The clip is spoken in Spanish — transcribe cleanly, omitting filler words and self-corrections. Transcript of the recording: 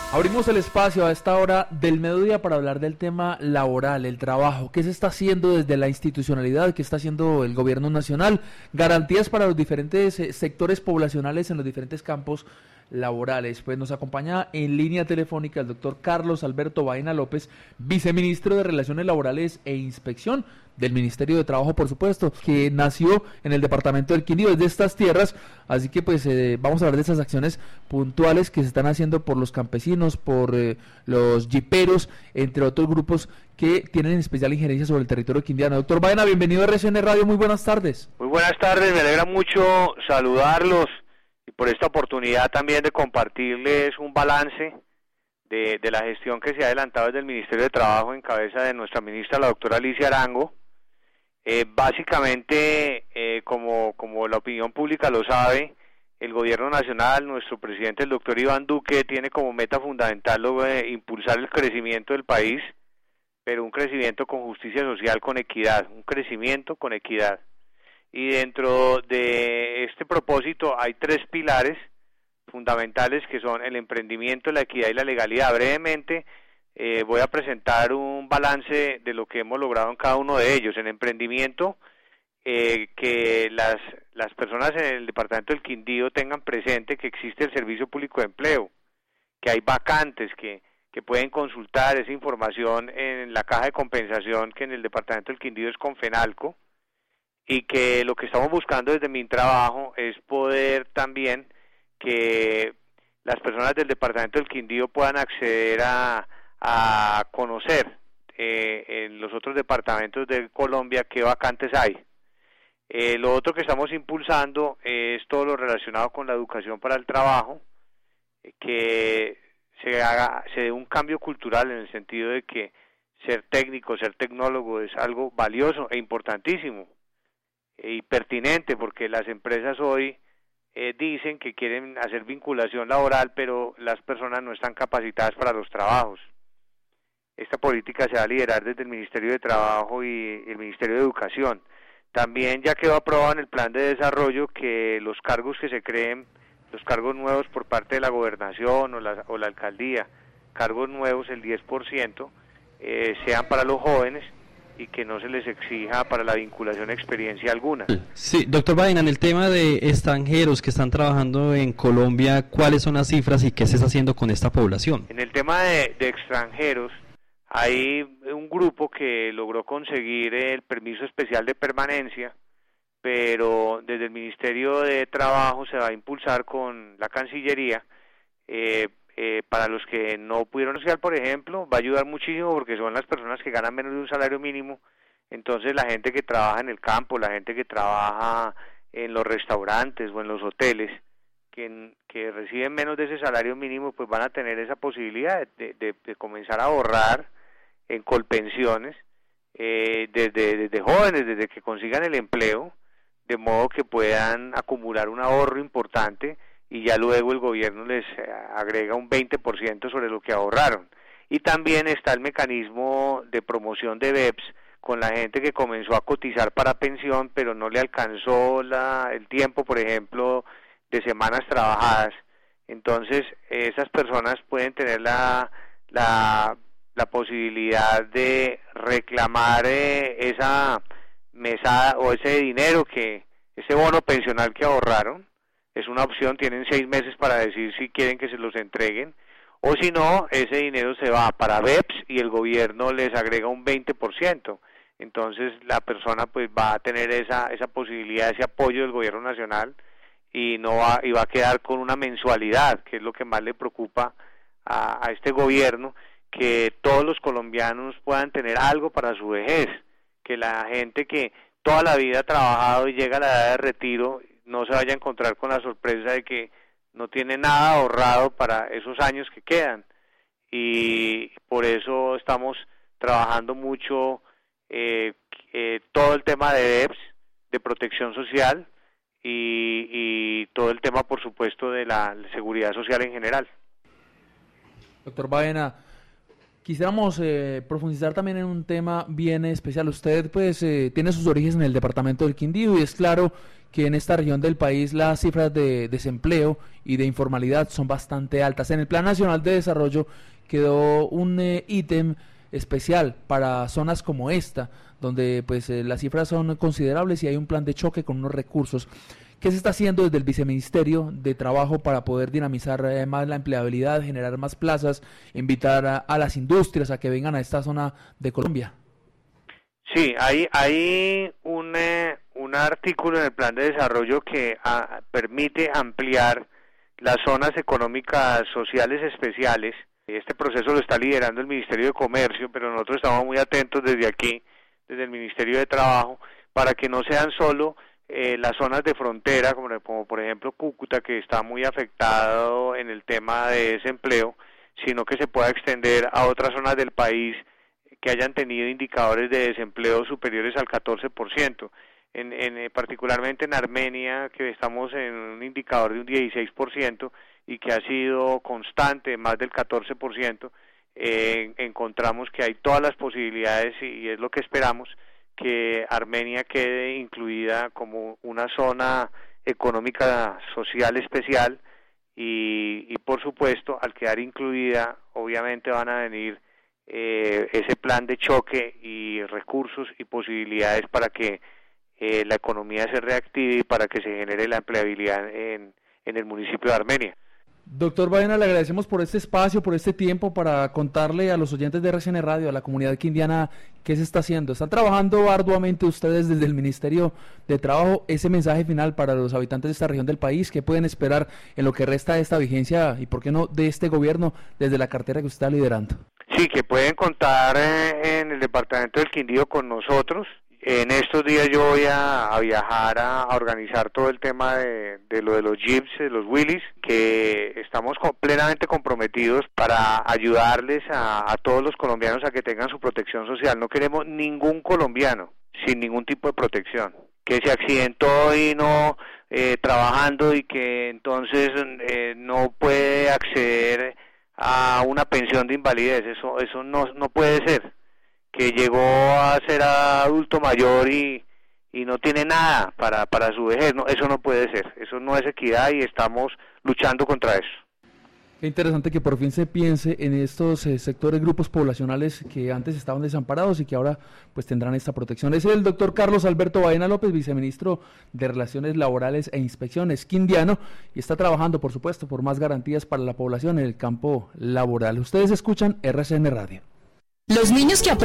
Abrimos el espacio a esta hora del mediodía para hablar del tema laboral, el trabajo, qué se está haciendo desde la institucionalidad, qué está haciendo el gobierno nacional, garantías para los diferentes sectores poblacionales en los diferentes campos laborales. Pues nos acompaña en línea telefónica el doctor Carlos Alberto Baena López, viceministro de Relaciones Laborales e Inspección del Ministerio de Trabajo, por supuesto, que nació en el departamento del Quindío, es de estas tierras, así que pues vamos a hablar de esas acciones puntuales que se están haciendo por los campesinos, por los jiperos, entre otros grupos que tienen especial injerencia sobre el territorio quindiano. Doctor Baena, bienvenido a RCN Radio, muy buenas tardes. Muy buenas tardes, me alegra mucho saludarlos y por esta oportunidad también de compartirles un balance de la gestión que se ha adelantado desde el Ministerio de Trabajo en cabeza de nuestra ministra, la doctora Alicia Arango. Básicamente, como la opinión pública lo sabe, el gobierno nacional, nuestro presidente, el doctor Iván Duque, tiene como meta fundamental impulsar el crecimiento del país, pero un crecimiento con justicia social, con equidad, un crecimiento con equidad. Y dentro de este propósito hay tres pilares fundamentales que son el emprendimiento, la equidad y la legalidad. Brevemente voy a presentar un balance de lo que hemos logrado en cada uno de ellos. En emprendimiento, que las personas en el departamento del Quindío tengan presente que existe el Servicio Público de Empleo, que hay vacantes, que pueden consultar esa información en la caja de compensación que en el departamento del Quindío es Confenalco, y que lo que estamos buscando desde mi trabajo es poder también que las personas del departamento del Quindío puedan acceder a conocer en los otros departamentos de Colombia qué vacantes hay. Lo otro que estamos impulsando es todo lo relacionado con la educación para el trabajo, que se dé un cambio cultural en el sentido de que ser técnico, ser tecnólogo es algo valioso e importantísimo y pertinente, porque las empresas hoy dicen que quieren hacer vinculación laboral, pero las personas no están capacitadas para los trabajos. Esta política se va a liderar desde el Ministerio de Trabajo y el Ministerio de Educación. También ya quedó aprobado en el plan de desarrollo que los cargos que se creen, los cargos nuevos por parte de la gobernación o la alcaldía, cargos nuevos, el 10%, sean para los jóvenes y que no se les exija para la vinculación experiencia alguna. Sí, doctor Baena, en el tema de extranjeros que están trabajando en Colombia, ¿cuáles son las cifras y qué se está haciendo con esta población? En el tema de extranjeros, hay un grupo que logró conseguir el permiso especial de permanencia, pero desde el Ministerio de Trabajo se va a impulsar con la Cancillería. Para los que no pudieron estudiar, por ejemplo, va a ayudar muchísimo porque son las personas que ganan menos de un salario mínimo. Entonces la gente que trabaja en el campo, la gente que trabaja en los restaurantes o en los hoteles, que reciben menos de ese salario mínimo, pues van a tener esa posibilidad de comenzar a ahorrar en colpensiones desde jóvenes, desde que consigan el empleo, de modo que puedan acumular un ahorro importante y ya luego el gobierno les agrega un 20% sobre lo que ahorraron. Y también está el mecanismo de promoción de BEPS con la gente que comenzó a cotizar para pensión, pero no le alcanzó el tiempo, por ejemplo, de semanas trabajadas. Entonces, esas personas pueden tener la posibilidad de reclamar esa mesada o ese dinero, ese bono pensional que ahorraron. Es una opción, tienen 6 meses para decir si quieren que se los entreguen, o si no, ese dinero se va para BEPS y el gobierno les agrega un 20%. Entonces la persona pues va a tener esa posibilidad, ese apoyo del gobierno nacional y va a quedar con una mensualidad, que es lo que más le preocupa a este gobierno, que todos los colombianos puedan tener algo para su vejez, que la gente que toda la vida ha trabajado y llega a la edad de retiro no se vaya a encontrar con la sorpresa de que no tiene nada ahorrado para esos años que quedan. Y por eso estamos trabajando mucho todo el tema de BEPS, de protección social y todo el tema, por supuesto, de la seguridad social en general. Doctor Baena, Quisiéramos profundizar también en un tema bien especial. Usted pues tiene sus orígenes en el departamento del Quindío y es claro que en esta región del país las cifras de desempleo y de informalidad son bastante altas. En el Plan Nacional de Desarrollo quedó un ítem especial para zonas como esta, donde pues las cifras son considerables y hay un plan de choque con unos recursos. ¿Qué se está haciendo desde el Viceministerio de Trabajo para poder dinamizar más la empleabilidad, generar más plazas, invitar a las industrias a que vengan a esta zona de Colombia? Sí, hay un artículo en el Plan de Desarrollo que permite ampliar las zonas económicas sociales especiales. Este proceso lo está liderando el Ministerio de Comercio, pero nosotros estamos muy atentos desde aquí, desde el Ministerio de Trabajo, para que no sean solo las zonas de frontera, como por ejemplo Cúcuta, que está muy afectado en el tema de desempleo, sino que se pueda extender a otras zonas del país que hayan tenido indicadores de desempleo superiores al 14%. Particularmente en Armenia, que estamos en un indicador de un 16% y que ha sido constante, más del 14%, encontramos que hay todas las posibilidades y es lo que esperamos, que Armenia quede incluida como una zona económica social especial y por supuesto, al quedar incluida, obviamente van a venir ese plan de choque y recursos y posibilidades para que la economía se reactive y para que se genere la empleabilidad en el municipio de Armenia. Doctor Baena, le agradecemos por este espacio, por este tiempo para contarle a los oyentes de RCN Radio, a la comunidad quindiana, qué se está haciendo. Están trabajando arduamente ustedes desde el Ministerio de Trabajo. Ese mensaje final para los habitantes de esta región del país, ¿qué pueden esperar en lo que resta de esta vigencia y por qué no de este gobierno desde la cartera que usted está liderando? Sí, que pueden contar en el departamento del Quindío con nosotros. En estos días yo voy a viajar a organizar todo el tema de lo de los Jeeps, de los Willys, que estamos plenamente comprometidos para ayudarles a todos los colombianos a que tengan su protección social. No queremos ningún colombiano sin ningún tipo de protección, que se accidentó y no trabajando y que entonces no puede acceder a una pensión de invalidez. Eso no puede ser. Que llegó a ser adulto mayor y no tiene nada para su vejez. No, eso no puede ser, eso no es equidad y estamos luchando contra eso. Qué interesante que por fin se piense en estos sectores, grupos poblacionales que antes estaban desamparados y que ahora pues tendrán esta protección. Es el doctor Carlos Alberto Baena López, viceministro de Relaciones Laborales e Inspecciones quindiano, y está trabajando, por supuesto, por más garantías para la población en el campo laboral. Ustedes escuchan RCN Radio. Los niños que aprenden